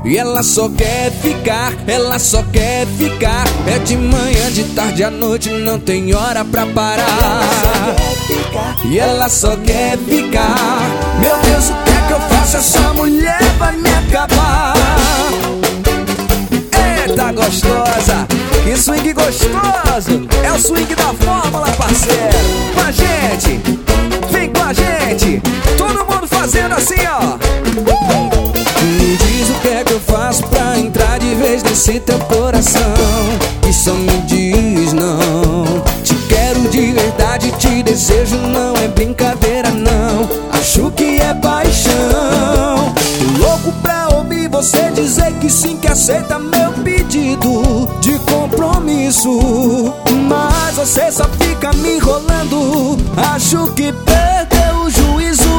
E ela só quer ficar, ela só quer ficar. É de manhã, de tarde, à noite, não tem hora pra parar. E ela só quer ficar. Meu Deus, o que é que eu faço? Essa mulher vai me acabar. Eita gostosa, que swing gostoso. É o swing da fórmula, parceiro. Com a gente, vem com a gente. Todo mundo fazendo assim, ó. Me diz o que é que eu faço pra entrar de vez nesse teu coração, que só me diz não. Te quero de verdade, te desejo, não é brincadeira não. Acho que é paixão. Tô louco pra ouvir você dizer que sim, que aceita meu pedido de compromisso. Mas você só fica me enrolando, acho que perdeu o juízo.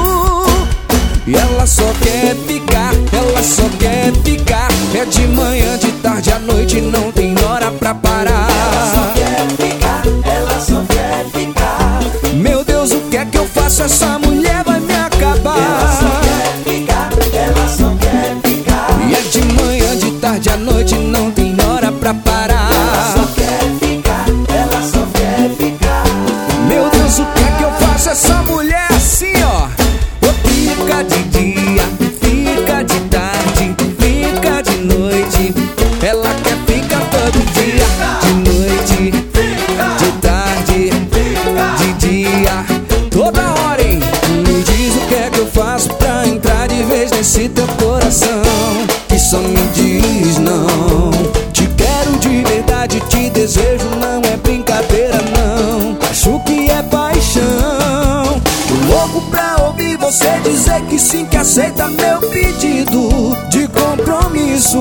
E ela só quer ficar, ela só quer ficar. É de manhã, de tarde, à noite, não tem hora pra parar. Ela só quer ficar, ela só quer ficar. Meu Deus, o que é que eu faço? Essa mulher vai me acabar. Ela só quer ficar, ela só quer ficar. E é de manhã, de tarde, à noite, não tem hora pra parar. Ela só quer ficar, ela só quer ficar. Meu Deus, o que é que eu faço? Essa mulher assim, ó. Fica de dia, fica de tarde, fica de noite. Ela quer ficar todo dia. De noite, de tarde, de dia, toda hora, hein? Me diz o que é que eu faço pra entrar de vez nesse teu coração, que só me diz não. Te quero de verdade, te desejo, não é brincadeira não. Acho que é paixão. Tô louco pra ouvir você dizer que sim, que aceita meu pedido de compromisso.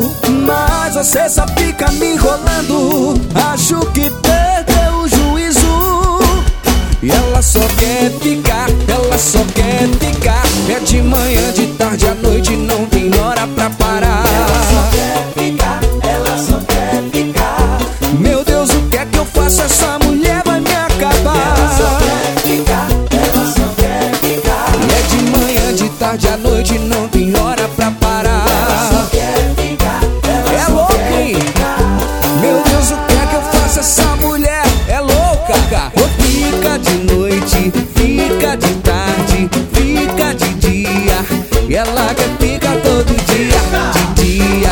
Mas você só fica me enrolando, acho que perdeu o juízo. E ela só quer ficar, ela só quer ficar. É de manhã, de tarde, à noite, não tem hora pra parar. Ela só quer ficar, ela só quer ficar. Meu Deus, o que é que eu faço? Essa mulher vai me acabar. Ela só quer ficar, ela só quer ficar. E é de manhã, de tarde, à noite, não tem hora pra parar. Ela só quer ficar, ela É só louco, quer hein? ficar. Meu Deus, o que é que eu faço? Essa mulher é louca, cara. Fica de noite, fica de tarde, fica de dia. E ela quer ficar todo dia. De dia,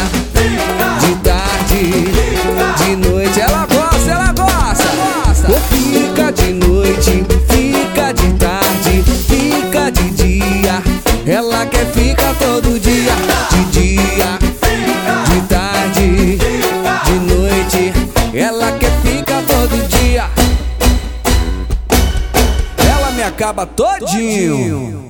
de tarde, de noite. Ela gosta, ela gosta. Fica de noite, fica de tarde, fica de dia. Ela quer ficar todo dia. De dia, de tarde, de noite. Ela quer ficar todo dia. Ela me acaba todinho.